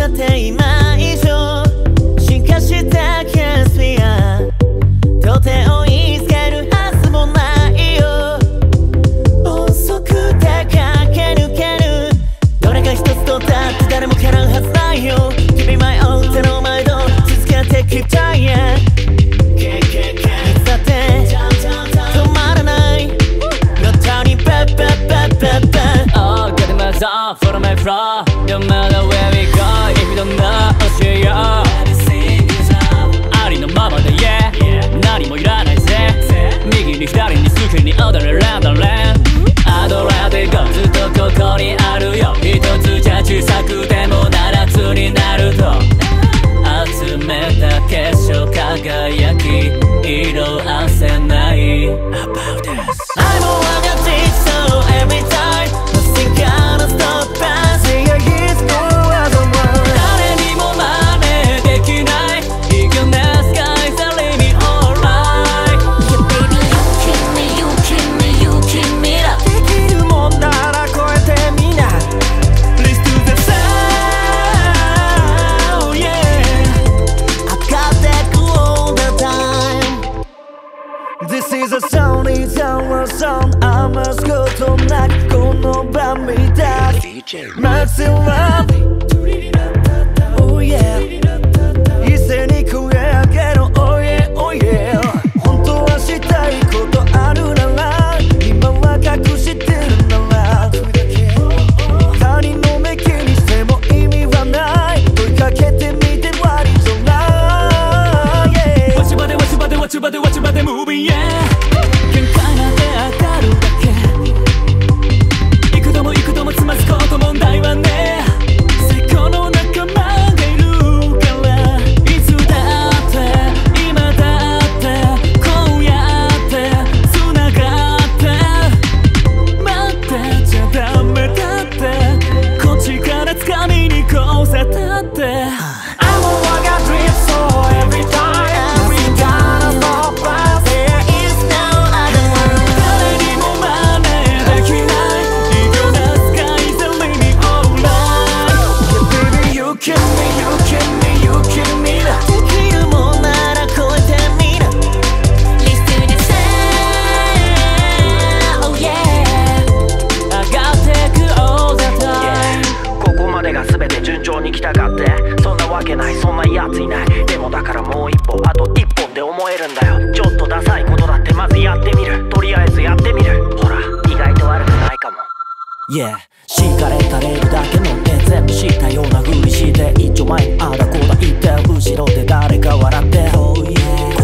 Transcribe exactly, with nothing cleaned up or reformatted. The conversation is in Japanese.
って今以上進化したキャスフィア到底追いつけるはずもないよ。遅くて駆け抜けるどれか一つとだって誰もかなうはずないよ。君前を手の前と続けてきたいやいつだって止まらない No turning back back back back back Oh, get my zone, follow my flow No matter where we go, if you don't know, 教えようありのままで yeah 何もいらないぜ右に左に好きに踊れランドレンアドラーでゴずっとここにあるよ一つじゃ小さくても七つになると集めた結晶輝き色あせない About this I'm a one that did so every time Nothing gonna stop us Yeah, he's cool as a one 誰にも真似できない You can ask guys and leave me alright Yeah, baby, you kill me, you kill me, you kill me できるもんなら超えてみな Please do the same, oh yeah I've got that cool all the time This is a song, it's our song I must go tonight この晩見た Max and Love Oh yeah 一斉に声上げろ Oh yeah, oh yeah 本当はしたいことあるなら今は隠してるなら他人の目気にしても意味はない問いかけてみて What is alright Yeah わちばでわちばでわちばでわちばで Moving yeah 限界まで上がるだけ幾度も幾度もつまずくこと問題はね最高の仲間がいるからいつだって今だってこうやって繋がって待ってちゃダメだってこっちから掴みにこうぜだって I'm a one that dreams so every time We gotta stop us There is no other one 誰にも真似できない異様なスカイで Leave me alright Yeah baby you kill me you kill me you kill me できるもんなら超えてみな Let's do the same Oh yeah I got take all the time ここまでが全て順調に来たかってそんなわけないそんなやついないでもだからもう一歩あと一本で思えるんだよちょっとダサいことだってまずやってみるとりあえずやってみるほら意外と悪くないかも Yeah 敷かれたレールだけ乗って全部知ったようなふりして一丁前にあだこうだ言って後ろで誰か笑って Oh yeah